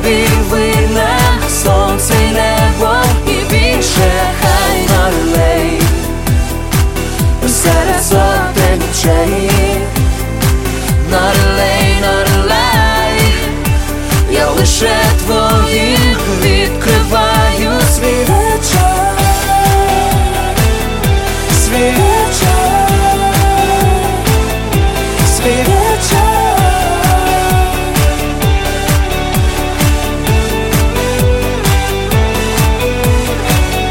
тобі винна, сонце й небо і більше хай налей. Серед сотень очей